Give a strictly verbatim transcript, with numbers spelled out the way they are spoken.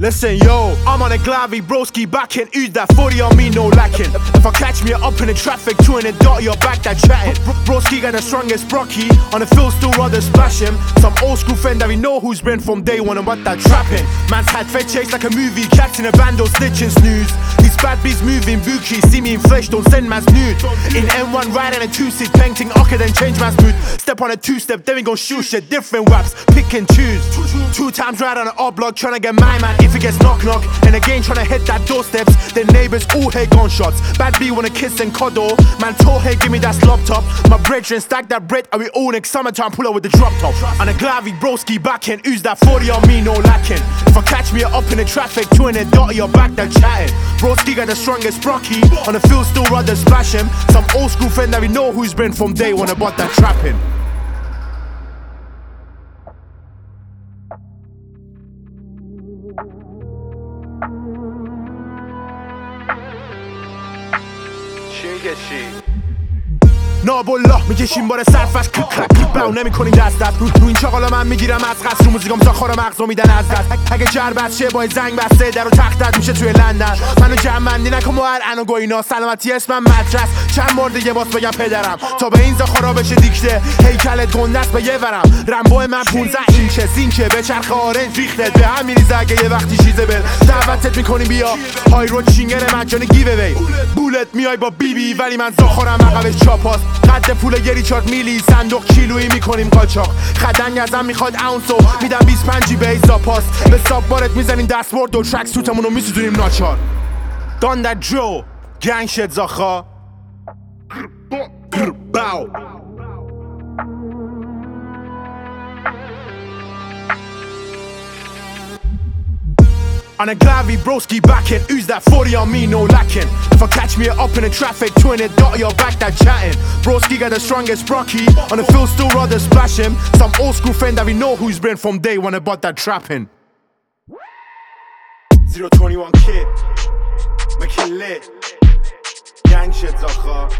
Listen, yo, I'm on a Glavy, broski back and use that forty on me, no lacking. If I catch me up in the traffic, two in the dot, you're back that chatting. Broski got the strongest brocky, on the field still rather splash him. Some old school friend that we know who's been from day one and what that trapping. Man's had fed chase like a movie, cats in a bando, snitching snooze. These bad beats moving, bookie, see me in flesh, don't send man's nude. In M one riding a two-seat, painting okay, then change man's mood. Step on a two-step, then we gon' shoot shit, different waps, pick and choose. Two times ride on an odd block, tryna get my man if it gets knock knock. And again tryna hit that doorsteps, then neighbors all hate gunshots. Bad B wanna kiss and cuddle, man tall hey give me that slop top. My brethren stack that bread, and we all next summertime pull up with the drop top. On a Glavy, broski back and use that forty on me, no lacking. If I catch me up in the traffic, two in the dot, you're back that chatting. Broski got the strongest brocky, on the field still rather splash him. Some old school friend that we know who's been from day one about that trapping. نابالله میکشیم بار سرفش کلک کلک کلک باو نمی کنیم دست دست رو, رو این چاقالا من میگیرم از قصد رو موزیکام ساخار مغزو میدن از دست. اگه جربت شه با زنگ بسته در و تختت میشه توی لندن. منو جمعندی نکن و هر انو گوینا سلامتی اسمم مدرس. چند بار دیگه باز بگم پدرم تا به این زخارا بشه دیکته هیکلت گندست به یه ورم. رمبو من پونزده اینچه سینکه به چرخ آرنج ریختت به هم میریزه اگه یه وقتی چیزه بل دعوتت میکنیم بیا های رو چینگر مجانی گیوه وی بولت میای با بی بی ولی من زخارم عقبش چاپاست. قد پول یه ریچارد میلی صندوق کیلویی میکنیم قاچاق. خدنگ ازم میخواد اونسو میدم بیست و پنج به ایزا پاس. به ساب بارت میزنیم دستبورد و ترک سوتمونو میسوزونیم ناچار. دان that drill gang shit زاخا باو. On a Glavy, broski back and use that forty on me, no lacking. If I catch me up in the traffic, two in the dot, you're back that chatting. Broski got the strongest brocky, on the field still rather splash him. Some old school friend that we know who's been from day one about that trapping. zero twenty-one kid, make it lit. Gang shit, Zacha.